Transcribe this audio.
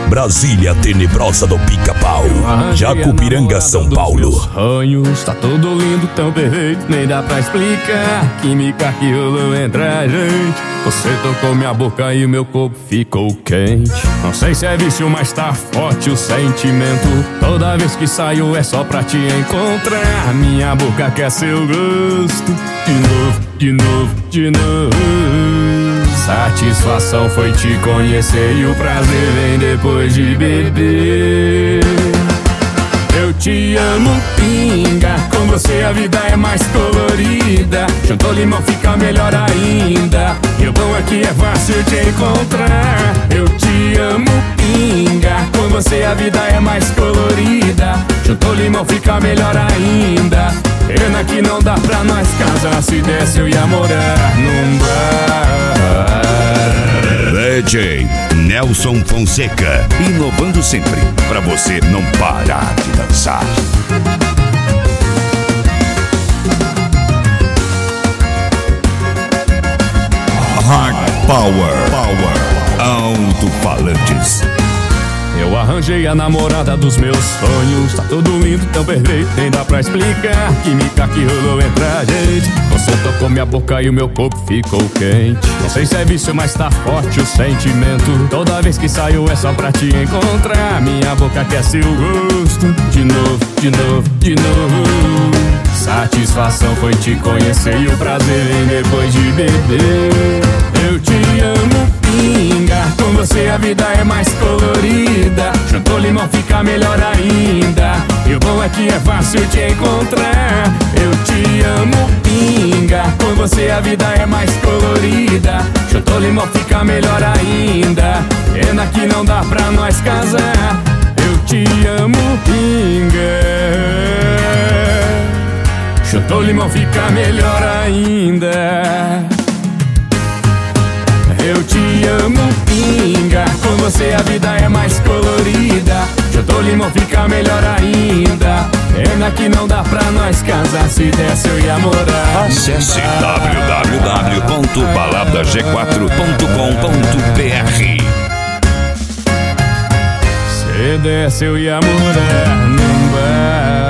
Brasília tenebrosa do Pica-Pau, Jacupiranga, São Paulo. Sonhos, tá tudo lindo, tão perfeito, nem dá pra explicar. Química que rolou entre a gente. Você tocou minha boca e o meu corpo ficou quente. Não sei se é vício, mas tá forte o sentimento. Toda vez que saio é só pra te encontrar. Minha boca quer seu gosto. De novo, de novo, de novo. Satisfação foi te conhecer e o prazer vem depois de beber. Eu te amo, pinga. Com você a vida é mais colorida. Juntou limão fica melhor ainda. E o bom é que é fácil te encontrar. Eu te amo, pinga. Com você a vida é mais colorida. Juntou limão fica melhor ainda. Pena que não dá pra nós casar. Se desse eu ia morar num bar. DJ Nelson Fonseca, inovando sempre pra você não parar de dançar. Hard Power Alto-falantes. Eu arranjei a namorada dos meus sonhos. Tá tudo lindo, tão perfeito, nem dá pra explicar. Química que rolou entre a gente. Você tocou minha boca e o meu corpo ficou quente. Não sei se é vício, mas tá forte o sentimento. Toda vez que saio é só pra te encontrar. Minha boca quer seu gosto. De novo, de novo, de novo. Satisfação foi te conhecer e o prazer vem depois de beber. Eu te amo, pinga. Com você a vida é mais colorida. Juntou limão fica melhor ainda. E o bom é que é fácil te encontrar. Eu te amo, pinga. Com você a vida é mais colorida. Juntou limão fica melhor ainda. Pena que não dá pra nós casar. Eu te amo, pinga. Juntou limão fica melhor ainda. Eu te amo, pinga. Com você a vida é mais colorida. Juntou limão fica melhor ainda. Pena que não dá pra nós casar. Se desse eu ia morar. Acesse www.baladag4.com.br. Se desse eu ia morar num bar.